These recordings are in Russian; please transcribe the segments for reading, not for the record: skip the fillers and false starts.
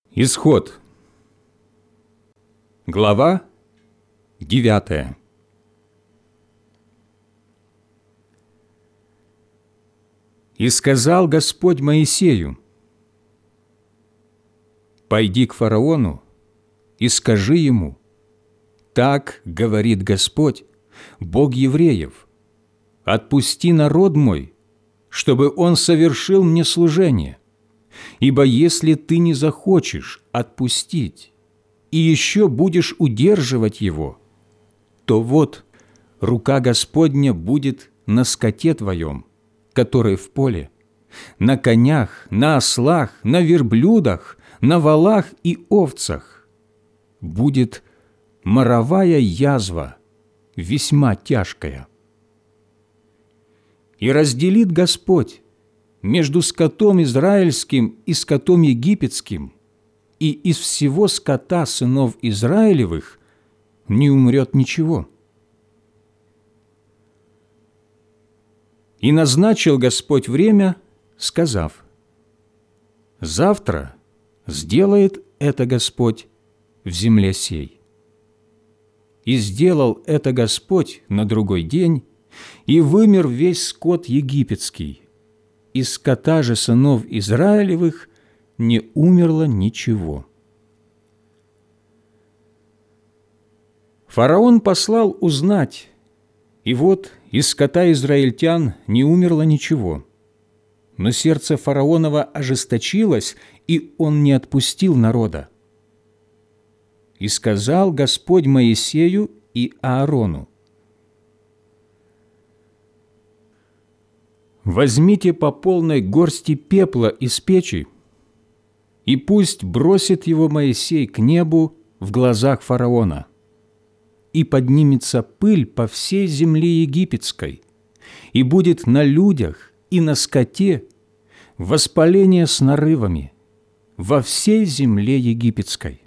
Исход. Глава 9. «И сказал Господь Моисею: пойди к фараону и скажи ему: так говорит Господь, Бог евреев, отпусти народ мой, чтобы он совершил мне служение. Ибо если ты не захочешь отпустить и еще будешь удерживать его, то вот рука Господня будет на скоте твоем, который в поле, на конях, на ослах, на верблюдах, на волах и овцах. Будет моровая язва, весьма тяжкая. И разделит Господь между скотом израильским и скотом египетским, и из всего скота сынов Израилевых не умрет ничего. И назначил Господь время, сказав: завтра сделает это Господь в земле сей. И сделал это Господь на другой день, и вымер весь скот египетский. Из скота же сынов Израилевых не умерло ничего. Фараон послал узнать, и вот из скота израильтян не умерло ничего. Но сердце фараонова ожесточилось, и он не отпустил народа. И сказал Господь Моисею и Аарону: возьмите по полной горсти пепла из печи, и пусть бросит его Моисей к небу в глазах фараона, и поднимется пыль по всей земле египетской, и будет на людях и на скоте воспаление с нарывами во всей земле египетской.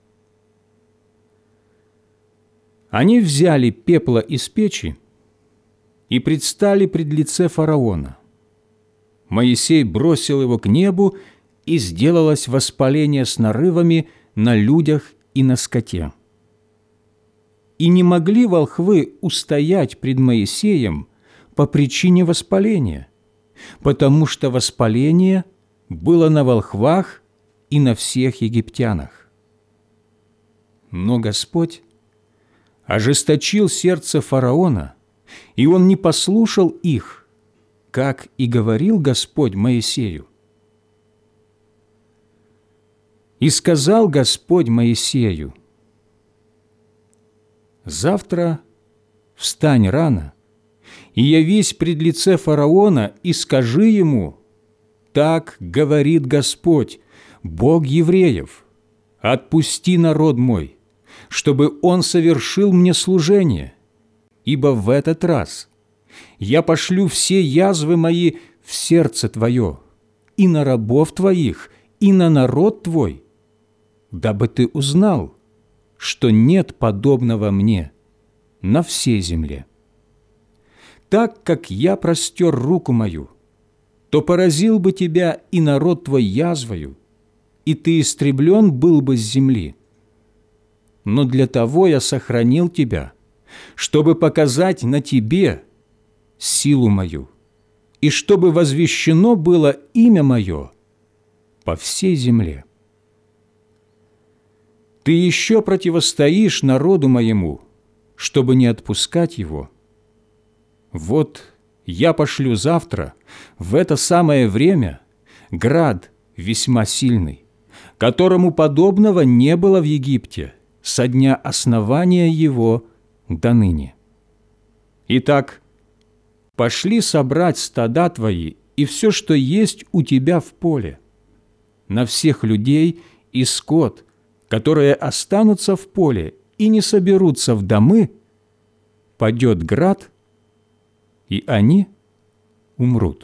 Они взяли пепла из печи и предстали пред лице фараона. Моисей бросил его к небу, и сделалось воспаление с нарывами на людях и на скоте. И не могли волхвы устоять пред Моисеем по причине воспаления, потому что воспаление было на волхвах и на всех египтянах. Но Господь ожесточил сердце фараона, и он не послушал их, как и говорил Господь Моисею. И сказал Господь Моисею: завтра встань рано, и явись пред лице фараона, и скажи ему: так говорит Господь, Бог евреев, отпусти народ мой, чтобы он совершил мне служение. Ибо в этот раз я пошлю все язвы мои в сердце твое, и на рабов твоих, и на народ твой, дабы ты узнал, что нет подобного мне на всей земле. Так как я простер руку мою, то поразил бы тебя и народ твой язвою, и ты истреблен был бы с земли. Но для того я сохранил тебя, чтобы показать на тебе силу мою, и чтобы возвещено было имя мое по всей земле. Ты еще противостоишь народу моему, чтобы не отпускать его. Вот я пошлю завтра, в это самое время, град весьма сильный, которому подобного не было в Египте со дня основания его до ныне. Итак, пошли собрать стада твои и все, что есть у тебя в поле, на всех людей и скот, которые останутся в поле и не соберутся в домы, падет град, и они умрут.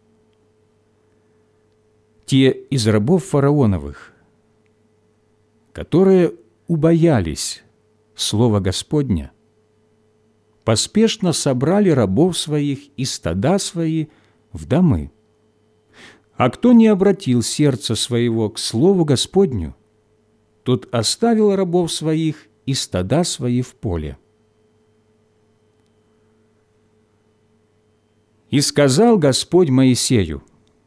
Те из рабов фараоновых, которые убоялись слова Господня, поспешно собрали рабов своих и стада свои в домы. А кто не обратил сердце своего к слову Господню тот оставил рабов своих и стада свои в поле. И сказал Господь Моисею: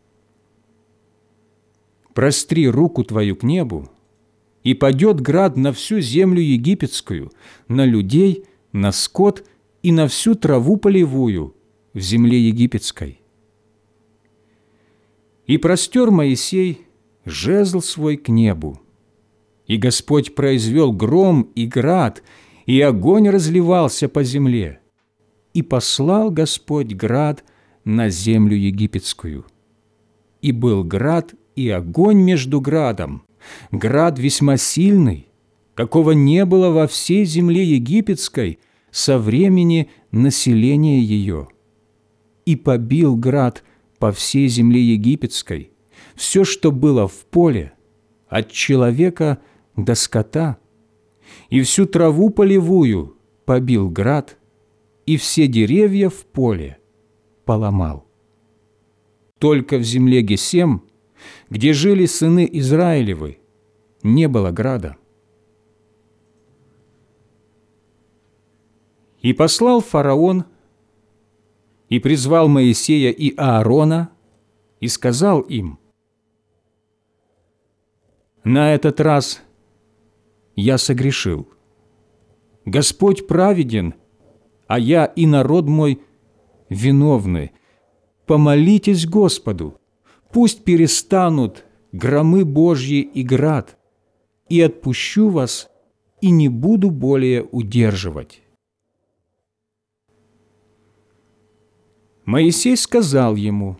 «Простри руку твою к небу, и падет град на всю землю египетскую, на людей, на скот и на всю траву полевую в земле египетской». И простер Моисей жезл свой к небу, и Господь произвел гром и град, и огонь разливался по земле, и послал Господь град на землю египетскую. И был град и огонь между градом, град весьма сильный, какого не было во всей земле египетской со времени населения ее. И побил град по всей земле египетской все, что было в поле, от человека до скота, и всю траву полевую побил град, и все деревья в поле поломал. Только в земле Гесем, где жили сыны Израилевы, не было града. И послал фараон, и призвал Моисея и Аарона, и сказал им: «На этот раз я согрешил. Господь праведен, а я и народ мой виновны. Помолитесь Господу, пусть перестанут громы Божьи и град, и отпущу вас, и не буду более удерживать». Моисей сказал ему: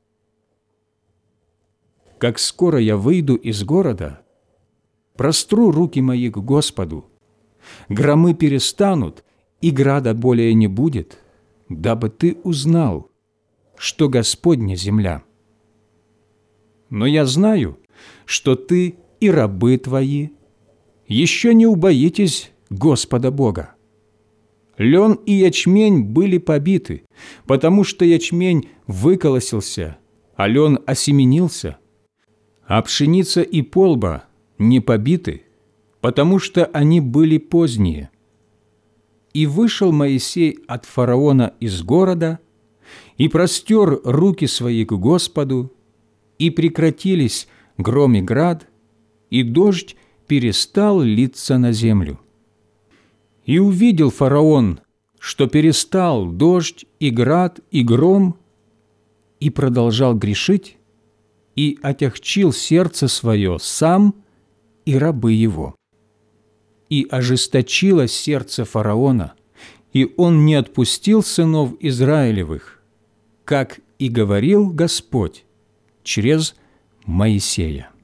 «Как скоро я выйду из города, простру руки мои к Господу, громы перестанут, и града более не будет, дабы ты узнал, что Господня земля. Но я знаю, что ты и рабы твои еще не убоитесь Господа Бога. Лен и ячмень были побиты, потому что ячмень выколосился, а лен осеменился, а пшеница и полба не побиты, потому что они были поздние. И вышел Моисей от фараона из города, и простер руки свои к Господу, и прекратились гром и град, и дождь перестал литься на землю. И увидел фараон, что перестал дождь и град и гром, и продолжал грешить, и отягчил сердце свое сам и рабы его. И ожесточилось сердце фараона, и он не отпустил сынов Израилевых, как и говорил Господь через Моисея.